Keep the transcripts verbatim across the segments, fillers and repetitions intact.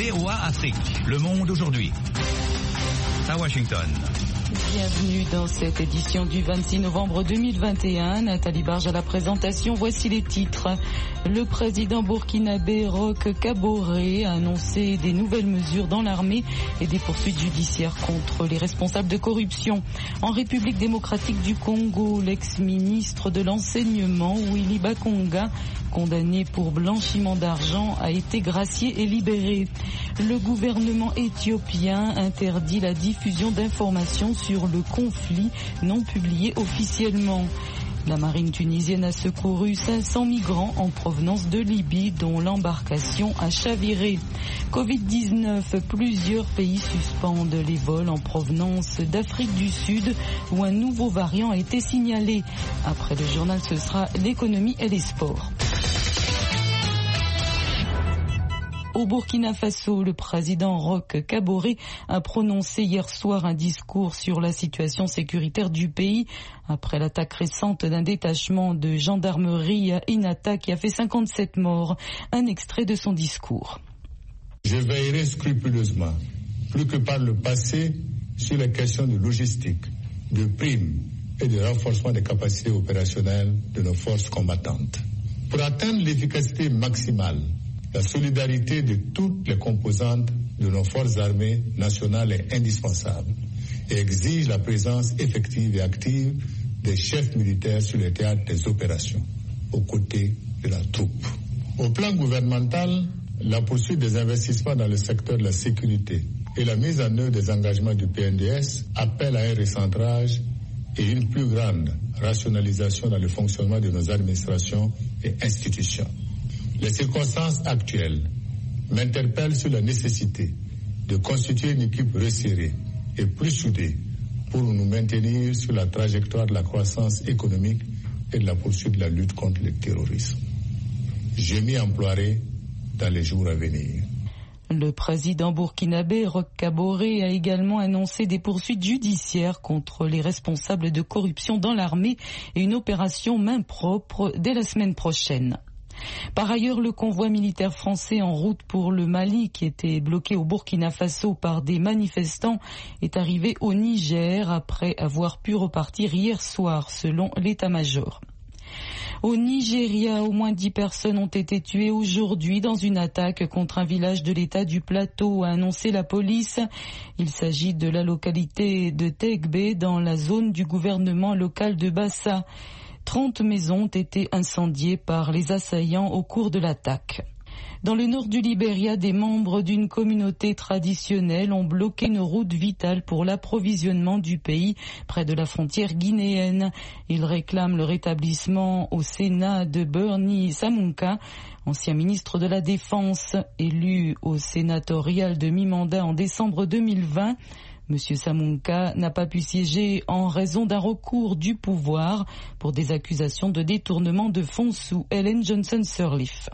V O A Afrique. Le monde aujourd'hui. À Washington. Bienvenue dans cette édition du vingt-six novembre deux mille vingt et un. Nathalie Barge à la présentation. Voici les titres. Le président burkinabé Roch Kaboré a annoncé des nouvelles mesures dans l'armée et des poursuites judiciaires contre les responsables de corruption. En République démocratique du Congo, l'ex-ministre de l'enseignement Willy Bakonga, condamné pour blanchiment d'argent, a été gracié et libéré. Le gouvernement éthiopien interdit la diffusion d'informations sur le conflit non publiées officiellement. La marine tunisienne a secouru cinq cents migrants en provenance de Libye dont l'embarcation a chaviré. covid dix-neuf, plusieurs pays suspendent les vols en provenance d'Afrique du Sud où un nouveau variant a été signalé. Après le journal, ce sera l'économie et les sports. Au Burkina Faso, le président Roch Kaboré a prononcé hier soir un discours sur la situation sécuritaire du pays après l'attaque récente d'un détachement de gendarmerie à Inata qui a fait cinquante-sept morts. Un extrait de son discours. Je veillerai scrupuleusement, plus que par le passé, sur les questions de logistique, de primes et de renforcement des capacités opérationnelles de nos forces combattantes. Pour atteindre l'efficacité maximale, la solidarité de toutes les composantes de nos forces armées nationales est indispensable et exige la présence effective et active des chefs militaires sur le théâtre des opérations, aux côtés de la troupe. Au plan gouvernemental, la poursuite des investissements dans le secteur de la sécurité et la mise en œuvre des engagements du P N D S appellent à un recentrage et une plus grande rationalisation dans le fonctionnement de nos administrations et institutions. Les circonstances actuelles m'interpellent sur la nécessité de constituer une équipe resserrée et plus soudée pour nous maintenir sur la trajectoire de la croissance économique et de la poursuite de la lutte contre le terrorisme. Je m'y emploierai dans les jours à venir. Le président burkinabé Roch Kaboré a également annoncé des poursuites judiciaires contre les responsables de corruption dans l'armée et une opération main propre dès la semaine prochaine. Par ailleurs, le convoi militaire français en route pour le Mali, qui était bloqué au Burkina Faso par des manifestants, est arrivé au Niger après avoir pu repartir hier soir, selon l'état-major. Au Nigeria, au moins dix personnes ont été tuées aujourd'hui dans une attaque contre un village de l'État du Plateau, a annoncé la police. Il s'agit de la localité de Tegbe, dans la zone du gouvernement local de Bassa. trente maisons ont été incendiées par les assaillants au cours de l'attaque. Dans le nord du Libéria, des membres d'une communauté traditionnelle ont bloqué une route vitale pour l'approvisionnement du pays près de la frontière guinéenne. Ils réclament le rétablissement au Sénat de Bernie Samunka, ancien ministre de la Défense, élu au sénatorial de mi-mandat en décembre deux mille vingt. Monsieur Samunka n'a pas pu siéger en raison d'un recours du pouvoir pour des accusations de détournement de fonds sous Ellen Johnson Sirleaf.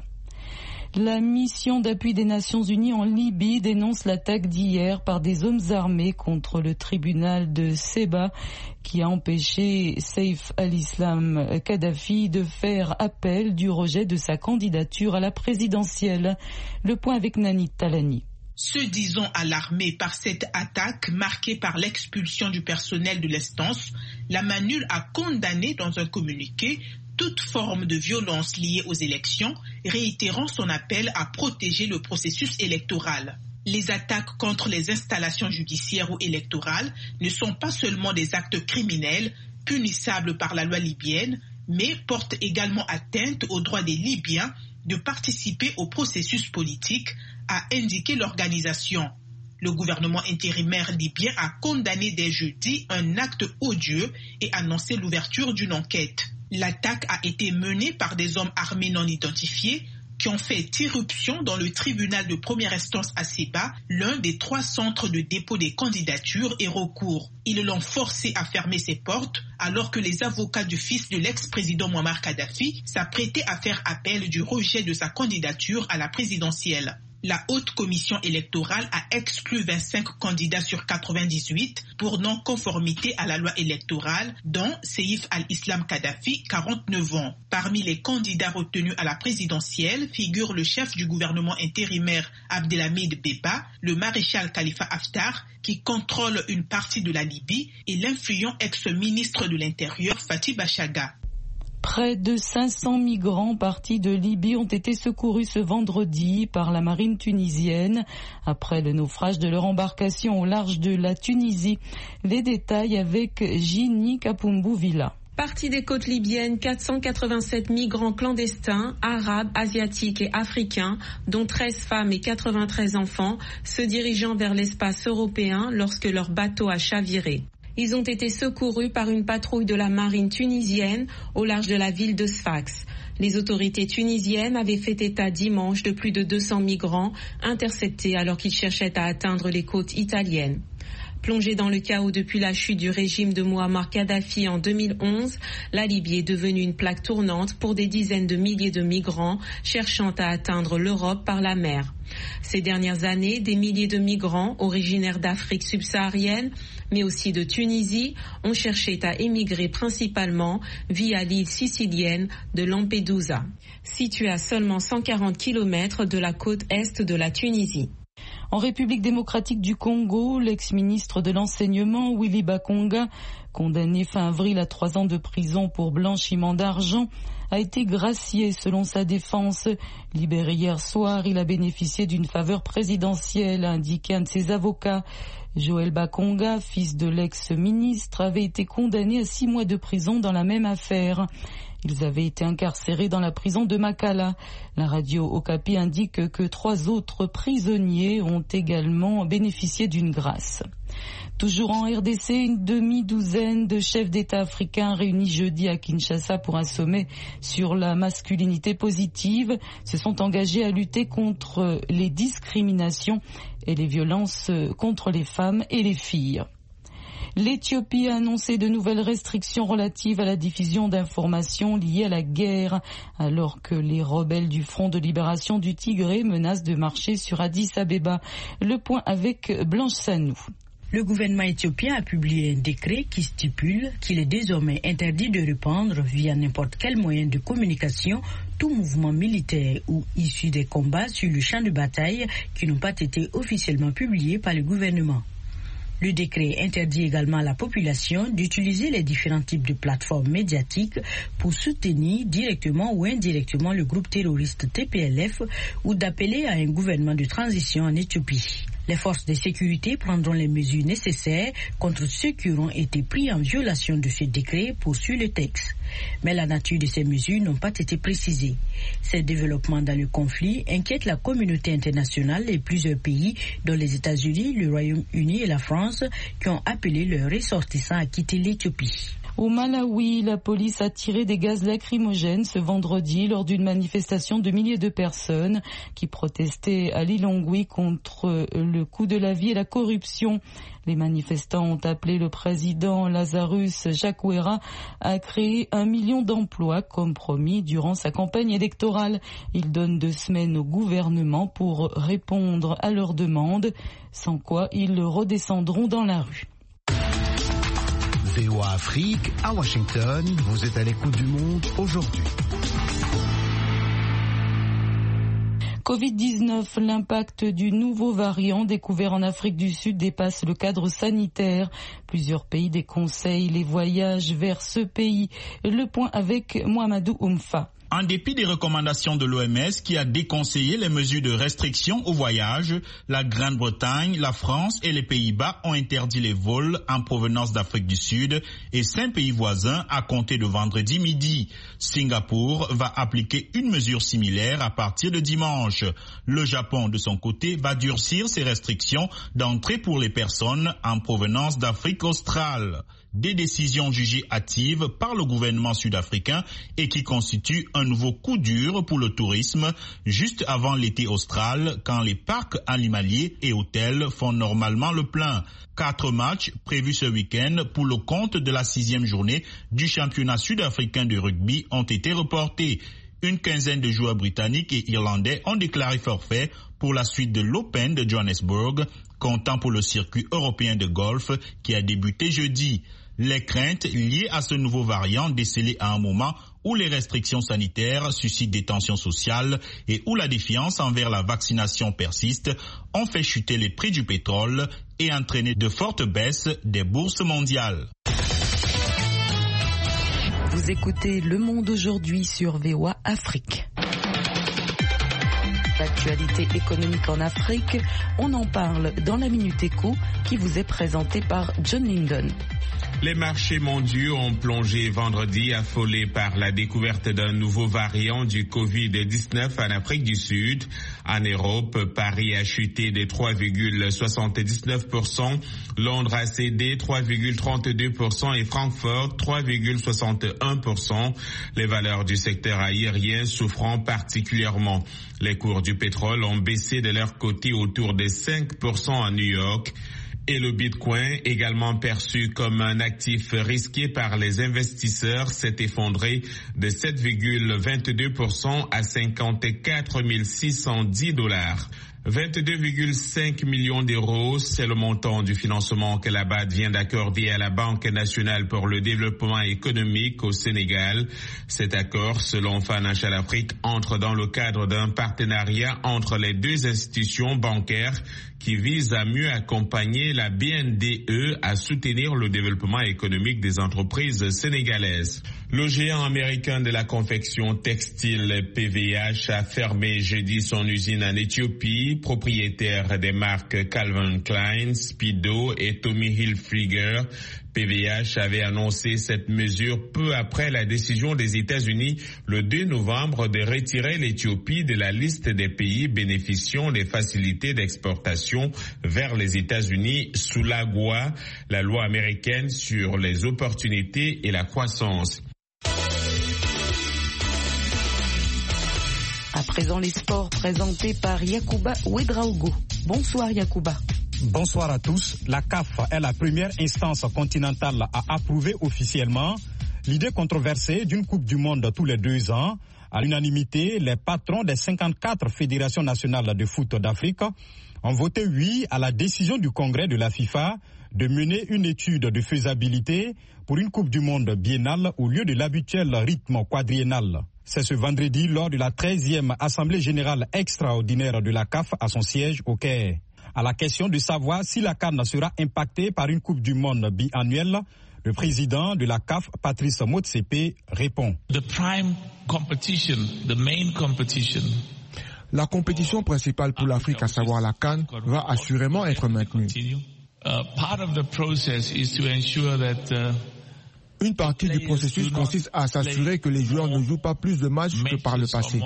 La mission d'appui des Nations Unies en Libye dénonce l'attaque d'hier par des hommes armés contre le tribunal de Séba qui a empêché Saif al-Islam Kadhafi de faire appel du rejet de sa candidature à la présidentielle. Le point avec Nani Talani. Se disant alarmés par cette attaque marquée par l'expulsion du personnel de l'instance, la MANUL a condamné dans un communiqué toute forme de violence liée aux élections, réitérant son appel à protéger le processus électoral. Les attaques contre les installations judiciaires ou électorales ne sont pas seulement des actes criminels punissables par la loi libyenne, mais portent également atteinte aux droits des Libyens de participer au processus politique, a indiqué l'organisation. Le gouvernement intérimaire libyen a condamné dès jeudi un acte odieux et annoncé l'ouverture d'une enquête. L'attaque a été menée par des hommes armés non identifiés qui ont fait irruption dans le tribunal de première instance à Séba, l'un des trois centres de dépôt des candidatures et recours. Ils l'ont forcé à fermer ses portes alors que les avocats du fils de l'ex-président Muammar Kadhafi s'apprêtaient à faire appel du rejet de sa candidature à la présidentielle. La haute commission électorale a exclu vingt-cinq candidats sur quatre-vingt-dix-huit pour non-conformité à la loi électorale, dont Seif al-Islam Kadhafi, quarante-neuf ans. Parmi les candidats retenus à la présidentielle figure le chef du gouvernement intérimaire Abdelhamid Beba, le maréchal Khalifa Haftar, qui contrôle une partie de la Libye, et l'influent ex-ministre de l'Intérieur Fatih Bachaga. Près de cinq cents migrants partis de Libye ont été secourus ce vendredi par la marine tunisienne après le naufrage de leur embarcation au large de la Tunisie. Les détails avec Gini Kapumbu-Villa. Partis des côtes libyennes, quatre cent quatre-vingt-sept migrants clandestins, arabes, asiatiques et africains, dont treize femmes et quatre-vingt-treize enfants, se dirigeant vers l'espace européen lorsque leur bateau a chaviré. Ils ont été secourus par une patrouille de la marine tunisienne au large de la ville de Sfax. Les autorités tunisiennes avaient fait état dimanche de plus de deux cents migrants interceptés alors qu'ils cherchaient à atteindre les côtes italiennes. Plongée dans le chaos depuis la chute du régime de Mouammar Kadhafi en deux mille onze, la Libye est devenue une plaque tournante pour des dizaines de milliers de migrants cherchant à atteindre l'Europe par la mer. Ces dernières années, des milliers de migrants originaires d'Afrique subsaharienne, mais aussi de Tunisie, ont cherché à émigrer principalement via l'île sicilienne de Lampedusa, située à seulement cent quarante kilomètres de la côte est de la Tunisie. En République démocratique du Congo, l'ex-ministre de l'Enseignement, Willy Bakonga, condamné fin avril à trois ans de prison pour blanchiment d'argent, a été gracié selon sa défense. Libéré hier soir, il a bénéficié d'une faveur présidentielle, a indiqué un de ses avocats. Joël Bakonga, fils de l'ex-ministre, avait été condamné à six mois de prison dans la même affaire. Ils avaient été incarcérés dans la prison de Makala. La radio Okapi indique que trois autres prisonniers ont également bénéficié d'une grâce. Toujours en R D C, une demi-douzaine de chefs d'État africains réunis jeudi à Kinshasa pour un sommet sur la masculinité positive se sont engagés à lutter contre les discriminations et les violences contre les femmes et les filles. L'Éthiopie a annoncé de nouvelles restrictions relatives à la diffusion d'informations liées à la guerre, alors que les rebelles du Front de libération du Tigré menacent de marcher sur Addis Abeba. Le point avec Blanche Sanou. Le gouvernement éthiopien a publié un décret qui stipule qu'il est désormais interdit de répandre via n'importe quel moyen de communication tout mouvement militaire ou issu des combats sur le champ de bataille qui n'ont pas été officiellement publiés par le gouvernement. Le décret interdit également à la population d'utiliser les différents types de plateformes médiatiques pour soutenir directement ou indirectement le groupe terroriste T P L F ou d'appeler à un gouvernement de transition en Éthiopie. Les forces de sécurité prendront les mesures nécessaires contre ceux qui auront été pris en violation de ce décret, poursuit le texte. Mais la nature de ces mesures n'ont pas été précisées. Ces développements dans le conflit inquiètent la communauté internationale et plusieurs pays, dont les États-Unis, le Royaume-Uni et la France, qui ont appelé leurs ressortissants à quitter l'Éthiopie. Au Malawi, la police a tiré des gaz lacrymogènes ce vendredi lors d'une manifestation de milliers de personnes qui protestaient à Lilongwe contre le coût de la vie et la corruption. Les manifestants ont appelé le président Lazarus Chakwera à créer un million d'emplois comme promis durant sa campagne électorale. Il donne deux semaines au gouvernement pour répondre à leurs demandes, sans quoi ils redescendront dans la rue. V O A Afrique, à Washington, vous êtes à l'écoute du monde aujourd'hui. covid dix-neuf, l'impact du nouveau variant découvert en Afrique du Sud dépasse le cadre sanitaire. Plusieurs pays déconseillent les voyages vers ce pays. Le point avec Mohamedou Oumfa. En dépit des recommandations de l'O M S qui a déconseillé les mesures de restriction au voyage, la Grande-Bretagne, la France et les Pays-Bas ont interdit les vols en provenance d'Afrique du Sud et cinq pays voisins à compter de vendredi midi. Singapour va appliquer une mesure similaire à partir de dimanche. Le Japon, de son côté, va durcir ses restrictions d'entrée pour les personnes en provenance d'Afrique australe. Des décisions jugées hâtives par le gouvernement sud-africain et qui constituent un nouveau coup dur pour le tourisme juste avant l'été austral quand les parcs animaliers et hôtels font normalement le plein. Quatre matchs prévus ce week-end pour le compte de la sixième journée du championnat sud-africain de rugby ont été reportés. une quinzaine de joueurs britanniques et irlandais ont déclaré forfait pour la suite de l'Open de Johannesburg, comptant pour le circuit européen de golf qui a débuté jeudi. Les craintes liées à ce nouveau variant décelé à un moment où les restrictions sanitaires suscitent des tensions sociales et où la défiance envers la vaccination persiste ont fait chuter les prix du pétrole et entraîné de fortes baisses des bourses mondiales. Vous écoutez Le Monde aujourd'hui sur V O A Afrique. L'actualité économique en Afrique, on en parle dans la Minute Éco qui vous est présentée par John Linden. Les marchés mondiaux ont plongé vendredi, affolés par la découverte d'un nouveau variant du covid dix-neuf en Afrique du Sud. En Europe, Paris a chuté de trois virgule soixante-dix-neuf pour cent, Londres a cédé trois virgule trente-deux pour cent et Francfort trois virgule soixante et un pour cent. Les valeurs du secteur aérien souffrant particulièrement. Les cours du pétrole ont baissé de leur côté autour de cinq pour cent à New York. Et le Bitcoin, également perçu comme un actif risqué par les investisseurs, s'est effondré de sept virgule vingt-deux pour cent à cinquante-quatre mille six cent dix dollars. vingt-deux virgule cinq millions d'euros, c'est le montant du financement que la B A D vient d'accorder à la Banque nationale pour le développement économique au Sénégal. Cet accord, selon Financial Afrique, entre dans le cadre d'un partenariat entre les deux institutions bancaires qui vise à mieux accompagner la B N D E à soutenir le développement économique des entreprises sénégalaises. Le géant américain de la confection textile P V H a fermé jeudi son usine en Éthiopie, propriétaire des marques Calvin Klein, Speedo et Tommy Hilfiger. P V H avait annoncé cette mesure peu après la décision des États-Unis le deux novembre de retirer l'Éthiopie de la liste des pays bénéficiant des facilités d'exportation vers les États-Unis sous l'AGOA, la loi américaine sur les opportunités et la croissance. À présent, les sports présentés par Yacouba Ouedraogo. Bonsoir Yacouba. Bonsoir à tous. La C A F est la première instance continentale à approuver officiellement l'idée controversée d'une Coupe du Monde tous les deux ans. À l'unanimité, les patrons des cinquante-quatre fédérations nationales de foot d'Afrique ont voté oui à la décision du Congrès de la FIFA de mener une étude de faisabilité pour une Coupe du Monde biennale au lieu de l'habituel rythme quadriennal. C'est ce vendredi lors de la treizième Assemblée générale extraordinaire de la C A F à son siège au Caire. À la question de savoir si la CAN sera impactée par une Coupe du Monde biannuelle, le président de la C A F, Patrice Motsepe, répond. The prime competition, the main competition. La compétition principale pour l'Afrique, à savoir la CAN, va assurément être maintenue. Uh, part of the process is to ensure that uh, Une partie du processus consiste à s'assurer que les joueurs ne jouent pas plus de matchs que par le passé.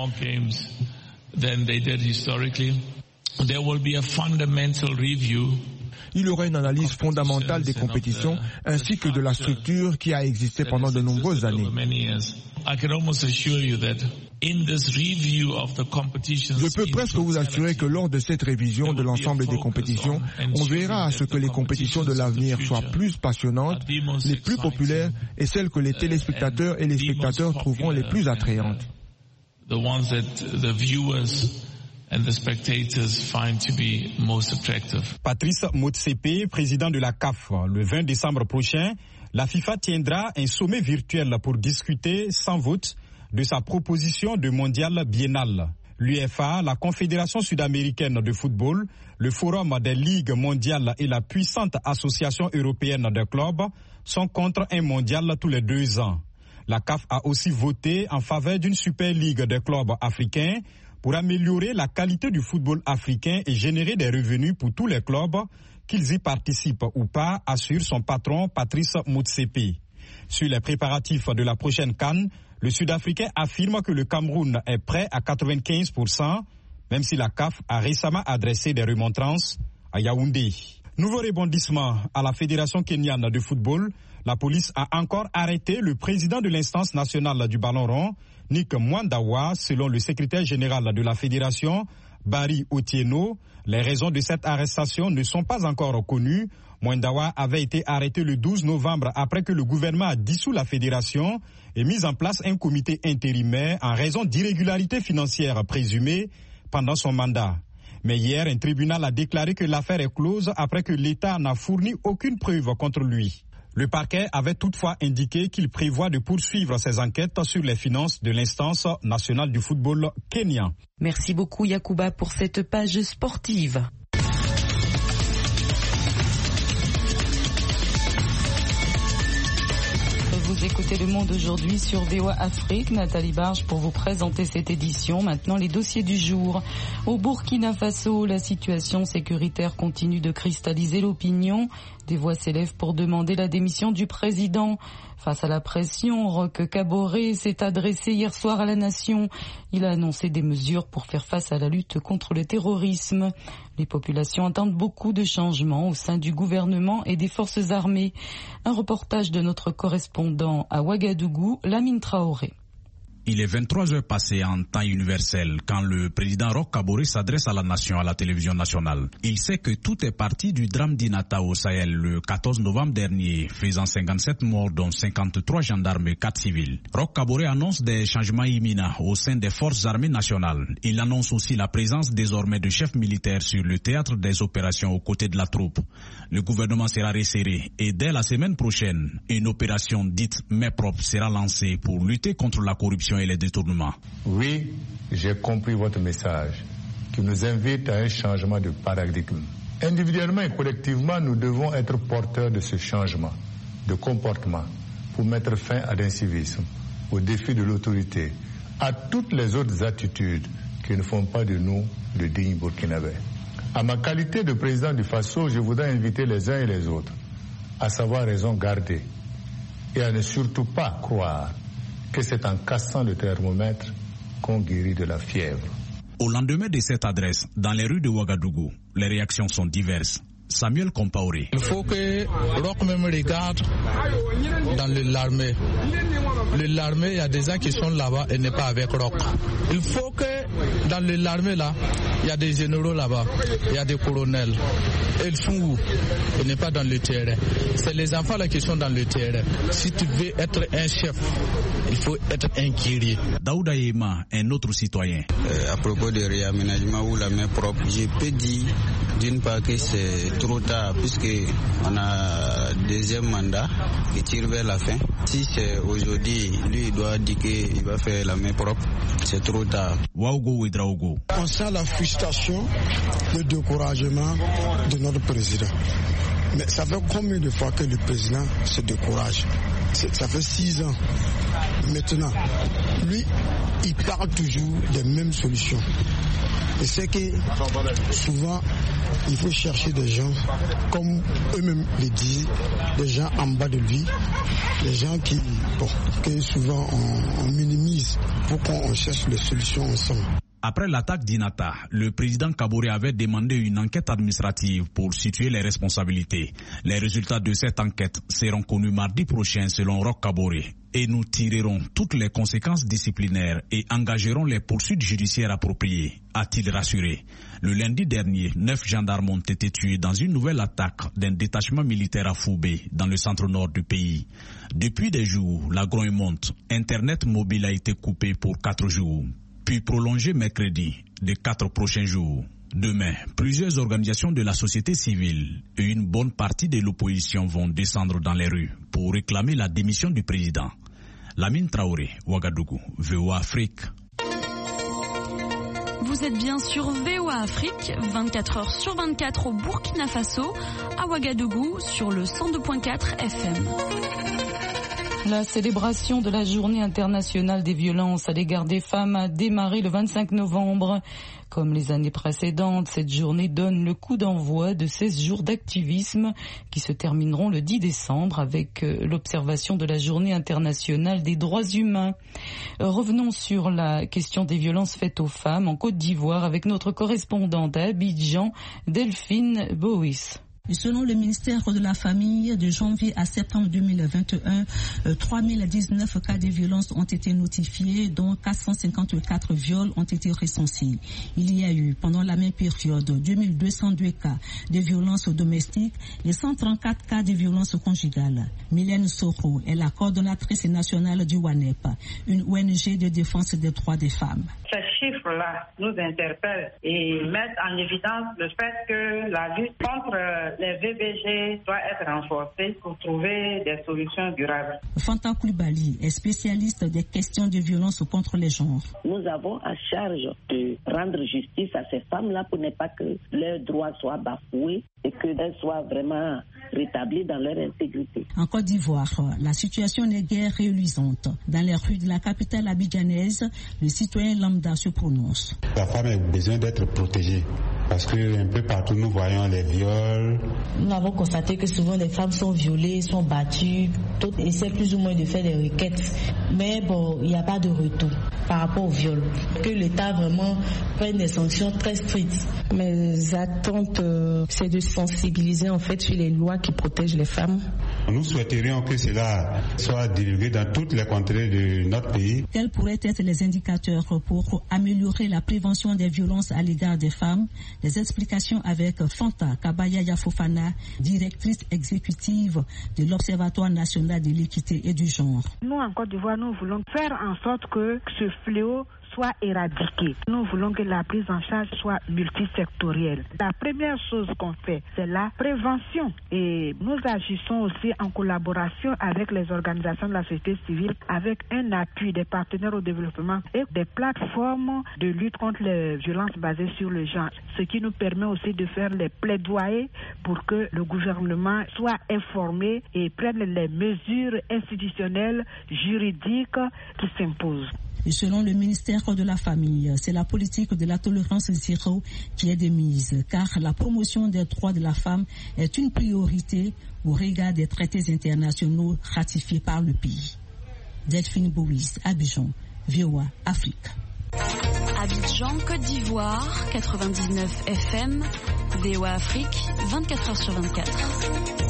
There will be a fundamental review. Il y aura une analyse fondamentale des compétitions ainsi que de la structure qui a existé pendant de nombreuses années. Je peux presque vous assurer que lors de cette révision de l'ensemble des compétitions, on verra à ce que les compétitions de l'avenir soient plus passionnantes, les plus populaires et celles que les téléspectateurs et les spectateurs trouveront les plus attrayantes. The ones that the viewers and the spectators find to be most attractive. Patrice Motsepe, président de la C A F, le vingt décembre prochain, la FIFA tiendra un sommet virtuel pour discuter sans vote de sa proposition de mondial biennal. L'U E F A, la Confédération sud-américaine de football, le Forum des ligues mondiales et la puissante Association européenne des clubs sont contre un mondial tous les deux ans. La C A F a aussi voté en faveur d'une super ligue des clubs africains pour améliorer la qualité du football africain et générer des revenus pour tous les clubs, qu'ils y participent ou pas, assure son patron Patrice Motsepe. Sur les préparatifs de la prochaine CAN, le Sud-Africain affirme que le Cameroun est prêt à quatre-vingt-quinze pour cent, même si la C A F a récemment adressé des remontrances à Yaoundé. Nouveau rebondissement à la Fédération kenyane de football. La police a encore arrêté le président de l'instance nationale du ballon rond, Nick Mwandawa, selon le secrétaire général de la fédération, Barry Otieno. Les raisons de cette arrestation ne sont pas encore connues. Mwendawa avait été arrêté le douze novembre après que le gouvernement a dissous la fédération et mis en place un comité intérimaire en raison d'irrégularités financières présumées pendant son mandat. Mais hier, un tribunal a déclaré que l'affaire est close après que l'État n'a fourni aucune preuve contre lui. Le parquet avait toutefois indiqué qu'il prévoit de poursuivre ses enquêtes sur les finances de l'instance nationale du football kenyan. Merci beaucoup Yacouba pour cette page sportive. Vous écoutez Le Monde aujourd'hui sur V O A Afrique. Nathalie Barge pour vous présenter cette édition. Maintenant, les dossiers du jour. Au Burkina Faso, la situation sécuritaire continue de cristalliser l'opinion. Des voix s'élèvent pour demander la démission du président. Face à la pression, Roch Kaboré s'est adressé hier soir à la nation. Il a annoncé des mesures pour faire face à la lutte contre le terrorisme. Les populations attendent beaucoup de changements au sein du gouvernement et des forces armées. Un reportage de notre correspondant à Ouagadougou, Lamine Traoré. Il est vingt-trois heures passées en temps universel quand le président Roch Kaboré s'adresse à la nation à la télévision nationale. Il sait que tout est parti du drame d'Inata au Sahel le quatorze novembre dernier, faisant cinquante-sept morts dont cinquante-trois gendarmes et quatre civils. Roch Kaboré annonce des changements imminents au sein des forces armées nationales. Il annonce aussi la présence désormais de chefs militaires sur le théâtre des opérations aux côtés de la troupe. Le gouvernement sera resserré et dès la semaine prochaine, une opération dite main propre sera lancée pour lutter contre la corruption et les détournements. Oui, j'ai compris votre message qui nous invite à un changement de paradigme. Individuellement et collectivement, nous devons être porteurs de ce changement de comportement pour mettre fin à l'incivisme, au défi de l'autorité, à toutes les autres attitudes qui ne font pas de nous de dignes Burkinabés. À ma qualité de président du Faso, je voudrais inviter les uns et les autres à savoir raison garder et à ne surtout pas croire que c'est en cassant le thermomètre qu'on guérit de la fièvre. Au lendemain de cette adresse, dans les rues de Ouagadougou, les réactions sont diverses. Samuel Compaoré. Il faut que Roch même regarde dans l'armée. L'armée, il y a des gens qui sont là-bas et n'est pas avec Roch. Il faut que dans l'armée là, il y a des généraux là-bas, il y a des colonels. Et ils sont où? Ils n'est pas dans le terrain. C'est les enfants là qui sont dans le terrain. Si tu veux être un chef, il faut être un guerrier. Daouda Yema, un autre citoyen. Euh, à propos de réaménagement ou la main propre, je peux dire d'une part que c'est trop tard puisque on a deuxième mandat qui tire vers la fin. Si c'est aujourd'hui, lui il doit dire qu'il va faire la main propre, c'est trop tard. On sent la frustration, le découragement de notre président. Mais ça fait combien de fois que le président se décourage? Ça fait six ans. Maintenant, lui, il parle toujours des mêmes solutions. Et c'est que souvent, il faut chercher des gens, comme eux-mêmes le disent, des gens en bas de lui, des gens qui, bon, que souvent on, on minimise pour qu'on cherche les solutions ensemble. Après l'attaque d'Inata, le président Kaboré avait demandé une enquête administrative pour situer les responsabilités. Les résultats de cette enquête seront connus mardi prochain selon Roch Kaboré. Et nous tirerons toutes les conséquences disciplinaires et engagerons les poursuites judiciaires appropriées, a-t-il rassuré. Le lundi dernier, neuf gendarmes ont été tués dans une nouvelle attaque d'un détachement militaire à Foubé, dans le centre-nord du pays. Depuis des jours, la grogne monte. Internet mobile a été coupé pour quatre jours, puis prolongé mercredi de quatre prochains jours. Demain, plusieurs organisations de la société civile et une bonne partie de l'opposition vont descendre dans les rues pour réclamer la démission du président. Lamine Traoré, Ouagadougou, V O A Afrique. Vous êtes bien sur V O A Afrique, vingt-quatre heures sur vingt-quatre au Burkina Faso, à Ouagadougou sur le cent deux virgule quatre F M. La célébration de la Journée internationale des violences à l'égard des femmes a démarré le vingt-cinq novembre. Comme les années précédentes, cette journée donne le coup d'envoi de seize jours d'activisme qui se termineront le dix décembre avec l'observation de la Journée internationale des droits humains. Revenons sur la question des violences faites aux femmes en Côte d'Ivoire avec notre correspondante à Abidjan, Delphine Bois. Et selon le ministère de la Famille, de janvier à septembre deux mille vingt et un, euh, trois mille dix-neuf cas de violence ont été notifiés, dont quatre cent cinquante-quatre viols ont été recensés. Il y a eu, pendant la même période, deux mille deux cent deux cas de violences domestiques et cent trente-quatre cas de violences conjugales. Mylène Soro est la coordonnatrice nationale du WANEP, une O N G de défense des droits des femmes. Ces chiffres-là nous interpellent et mettent en évidence le fait que la lutte contre les V B G doit être renforcée pour trouver des solutions durables. Fanta Koulibaly est spécialiste des questions de violence contre les genres. Nous avons à charge de rendre justice à ces femmes-là pour ne pas que leurs droits soient bafoués et qu'elles soient vraiment rétablies dans leur intégrité. En Côte d'Ivoire, la situation n'est guère reluisante. Dans les rues de la capitale abidjanaise, le citoyen lambda se prononce. La femme a besoin d'être protégée parce que un peu partout nous voyons les viols. Nous avons constaté que souvent les femmes sont violées, sont battues, toutes essaient plus ou moins de faire des requêtes, mais bon, il n'y a pas de retour par rapport au viol. Que l'État vraiment prenne des sanctions très strictes. Mes attentes, euh, c'est de sensibiliser en fait sur les lois qui protègent les femmes. Nous souhaiterions que cela soit divulgué dans toutes les contrées de notre pays. Quels pourraient être les indicateurs pour améliorer la prévention des violences à l'égard des femmes? Des explications avec Fanta Kabaya Yafofana, directrice exécutive de l'Observatoire national de l'équité et du genre. Nous, en Côte d'Ivoire, nous voulons faire en sorte que ce fléau soit éradiqué. Nous voulons que la prise en charge soit multisectorielle. La première chose qu'on fait, c'est la prévention. Et nous agissons aussi en collaboration avec les organisations de la société civile, avec un appui des partenaires au développement et des plateformes de lutte contre les violences basées sur le genre. Ce qui nous permet aussi de faire les plaidoyers pour que le gouvernement soit informé et prenne les mesures institutionnelles, juridiques qui s'imposent. Et selon le ministère de la Famille, c'est la politique de la tolérance zéro qui est de mise, car la promotion des droits de la femme est une priorité au regard des traités internationaux ratifiés par le pays. Delphine Boris, Abidjan, V O A, Afrique. Abidjan, Côte d'Ivoire, quatre-vingt-dix-neuf F M, V O A Afrique, vingt-quatre heures sur vingt-quatre.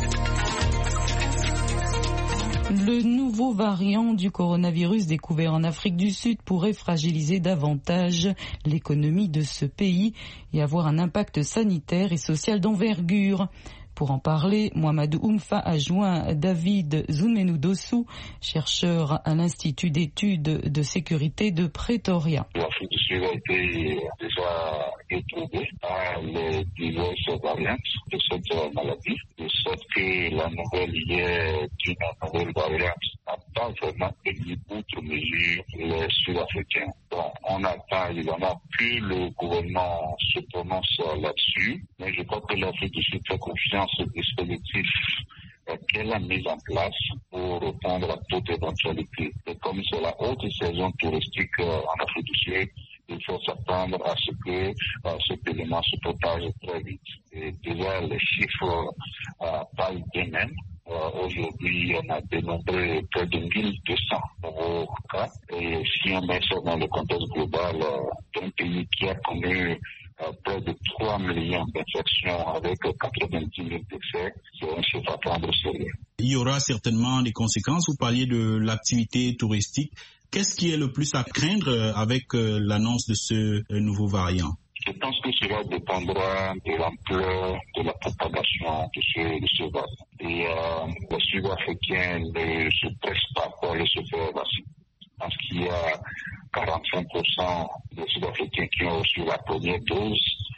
Le nouveau variant du coronavirus découvert en Afrique du Sud pourrait fragiliser davantage l'économie de ce pays et avoir un impact sanitaire et social d'envergure. Pour en parler, Mohamed Oumfa a joint David Zoumenou-Dossou, chercheur à l'Institut d'études de sécurité de Pretoria. L'Afrique du Sud a été déjà éprouvée par les diverses variantes de cette maladie, de sorte que la nouvelle liée d'une nouvelle variante n'a pas vraiment émis outre mesure les Sud-Africains. Bon, on attend évidemment que le gouvernement se prononce là-dessus, mais je crois que l'Afrique du Sud fait confiance au dispositif qu'elle a mis en place pour répondre à toute éventualité. Et comme c'est la haute saison touristique en Afrique du Sud, il faut s'attendre à ce que euh, cet élément se propage très vite. Et déjà, les chiffres euh, parlent d'eux-mêmes. Euh, aujourd'hui, on a dénombré près de mille deux cents nouveaux cas. Et si on met ça dans le contexte global euh, d'un pays qui a connu euh, près de trois millions d'infections avec quatre-vingt-dix mille décès, c'est un chiffre à prendre au sérieux. Il y aura certainement des conséquences. Vous parliez de l'activité touristique. Qu'est-ce qui est le plus à craindre avec euh, l'annonce de ce euh, nouveau variant? Je pense que cela dépendra de l'ampleur de la propagation de ce, de ce variant. Et euh, les Sud-Africains ne se pressent pas pour aller se faire vacciner. Je pense qu'il y a quarante-cinq pour cent des Sud-Africains qui ont reçu la première dose,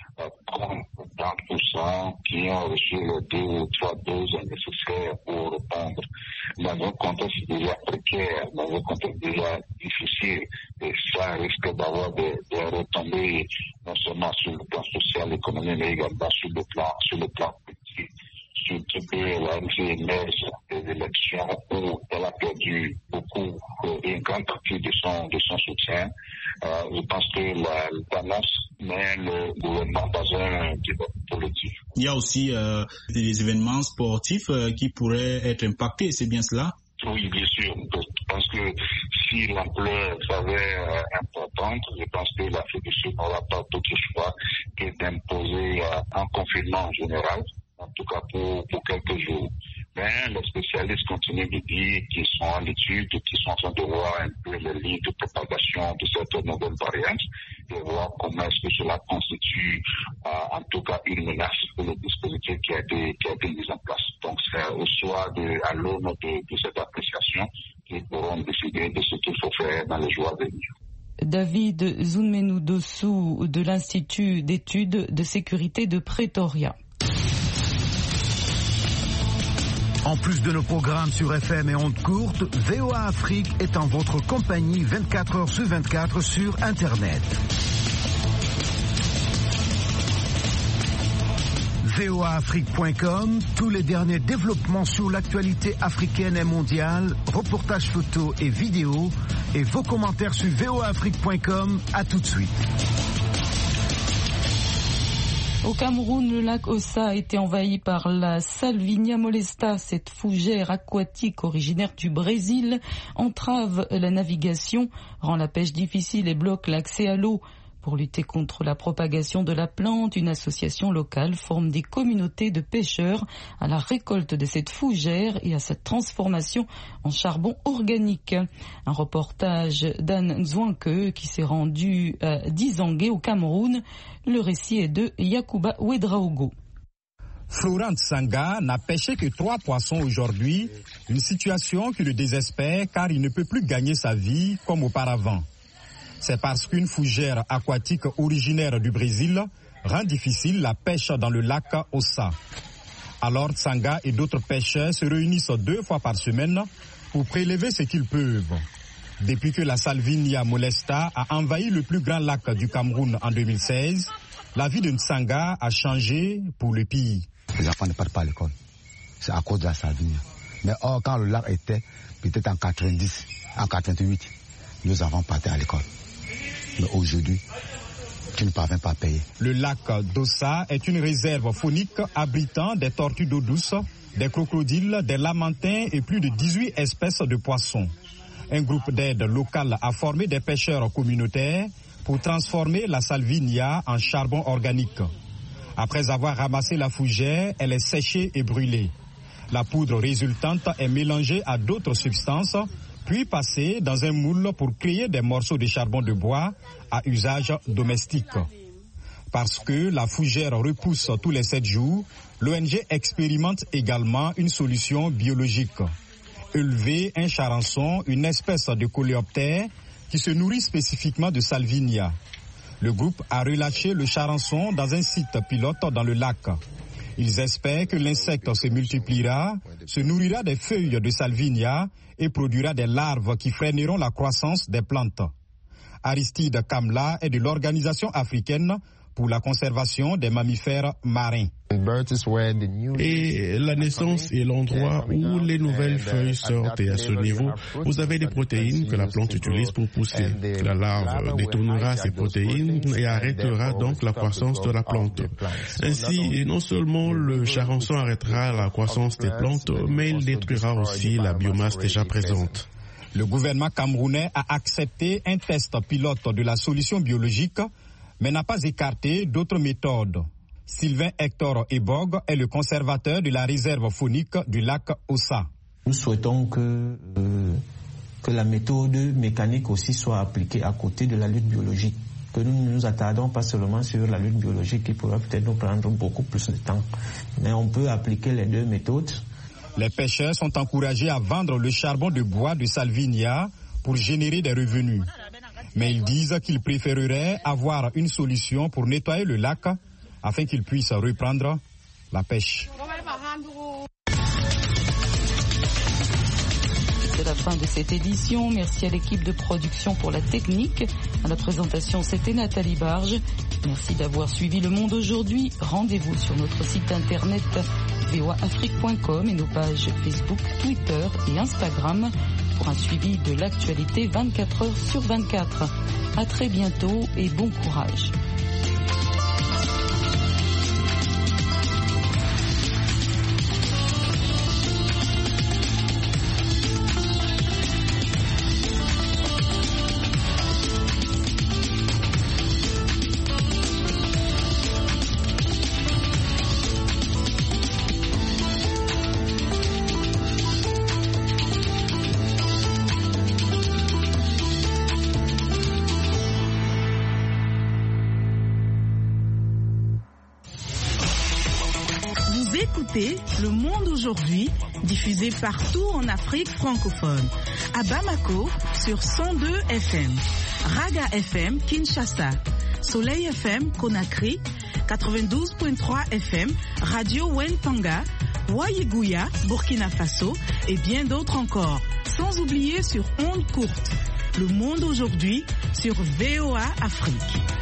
trente pour cent qui ont reçu les deux ou trois doses nécessaires pour répondre dans un contexte déjà précaire, dans un contexte déjà difficile. Et ça risque d'avoir des, des retombées non seulement sur le plan social, économique, mais également sur le plan, sur le plan politique. Surtout que l'arrivée émerge des élections où elle a perdu beaucoup, une grande partie de son, de son soutien. Euh, je pense que la tendance met le gouvernement dans un débat politique. Il y a aussi euh, des événements sportifs euh, qui pourraient être impactés, c'est bien cela? Oui, bien sûr. Je pense que si l'ampleur s'avère euh, importante, je pense que l'Afrique du Sud n'aura pas d'autre choix que d'imposer euh, un confinement général. Euh, en tout cas pour, pour quelques jours. Mais les spécialistes continuent de dire qu'ils sont à l'étude, qu'ils sont en train de voir un peu les lignes de propagation de cette nouvelle variante et voir comment est-ce que cela constitue euh, en tout cas une menace pour le dispositif qui a été, qui a été mis en place. Donc c'est au soir de, à l'aune de, de cette appréciation qu'ils pourront décider de ce qu'il faut faire dans les jours à venir. David Zunmenou Dossou de l'Institut d'études de sécurité de Pretoria. En plus de nos programmes sur F M et ondes courtes, V O A Afrique est en votre compagnie vingt-quatre heures sur vingt-quatre sur Internet. V O A Afrique point com, tous les derniers développements sur l'actualité africaine et mondiale, reportages photos et vidéos, et vos commentaires sur V O A Afrique point com. À tout de suite. Au Cameroun, le lac Ossa a été envahi par la Salvinia molesta. Cette fougère aquatique originaire du Brésil entrave la navigation, rend la pêche difficile et bloque l'accès à l'eau. Pour lutter contre la propagation de la plante, une association locale forme des communautés de pêcheurs à la récolte de cette fougère et à sa transformation en charbon organique. Un reportage d'Anne Nzouanke qui s'est rendu à Dizangué au Cameroun. Le récit est de Yakuba Ouedraogo. Florent Sanga n'a pêché que trois poissons aujourd'hui, une situation qui le désespère car il ne peut plus gagner sa vie comme auparavant. C'est parce qu'une fougère aquatique originaire du Brésil rend difficile la pêche dans le lac Ossa. Alors Tsanga et d'autres pêcheurs se réunissent deux fois par semaine pour prélever ce qu'ils peuvent. Depuis que la Salvinia molesta a envahi le plus grand lac du Cameroun en deux mille seize, la vie de Tsanga a changé pour le pire. Les enfants ne partent pas à l'école. C'est à cause de la Salvinia. Mais or, quand le lac était peut-être en quatre-vingt-dix, en quatre-vingt-huit, nos enfants partaient à l'école. Mais aujourd'hui, tu ne parviens pas à payer. Le lac d'Ossa est une réserve faunique abritant des tortues d'eau douce, des crocodiles, des lamantins et plus de dix-huit espèces de poissons. Un groupe d'aide locale a formé des pêcheurs communautaires pour transformer la Salvinia en charbon organique. Après avoir ramassé la fougère, elle est séchée et brûlée. La poudre résultante est mélangée à d'autres substances puis passé dans un moule pour créer des morceaux de charbon de bois à usage domestique. Parce que la fougère repousse tous les sept jours, l'O N G expérimente également une solution biologique. Élever un charançon, une espèce de coléoptère qui se nourrit spécifiquement de Salvinia. Le groupe a relâché le charançon dans un site pilote dans le lac. Ils espèrent que l'insecte se multipliera, se nourrira des feuilles de Salvinia et produira des larves qui freineront la croissance des plantes. Aristide Kamla est de l'Organisation africaine pour la conservation des mammifères marins. Et la naissance est l'endroit où les nouvelles feuilles sortent et à ce niveau, vous avez des protéines que la plante utilise pour pousser. La larve détournera ces protéines et arrêtera donc la croissance de la plante. Ainsi, non seulement le charançon arrêtera la croissance des plantes, mais il détruira aussi la biomasse déjà présente. Le gouvernement camerounais a accepté un test pilote de la solution biologique, mais n'a pas écarté d'autres méthodes. Sylvain Hector Ebog est le conservateur de la réserve faunique du lac Ossa. Nous souhaitons que, euh, que la méthode mécanique aussi soit appliquée à côté de la lutte biologique. Que nous ne nous attardons pas seulement sur la lutte biologique qui pourra peut-être nous prendre beaucoup plus de temps. Mais on peut appliquer les deux méthodes. Les pêcheurs sont encouragés à vendre le charbon de bois de Salvinia pour générer des revenus. Mais ils disent qu'ils préféreraient avoir une solution pour nettoyer le lac afin qu'ils puissent reprendre la pêche. C'est la fin de cette édition. Merci à l'équipe de production pour la technique. À la présentation, c'était Nathalie Barge. Merci d'avoir suivi Le Monde aujourd'hui. Rendez-vous sur notre site internet v o a afrique point com et nos pages Facebook, Twitter et Instagram pour un suivi de l'actualité vingt-quatre heures sur vingt-quatre. À très bientôt et bon courage. écoutez Le Monde aujourd'hui, diffusé partout en Afrique francophone. À Bamako, sur cent deux F M. Raga F M, Kinshasa. Soleil F M, Conakry. quatre-vingt-douze virgule trois F M. Radio Wentanga. Wayigouya, Burkina Faso. Et bien d'autres encore. Sans oublier sur ondes courtes. Le Monde aujourd'hui, sur V O A Afrique.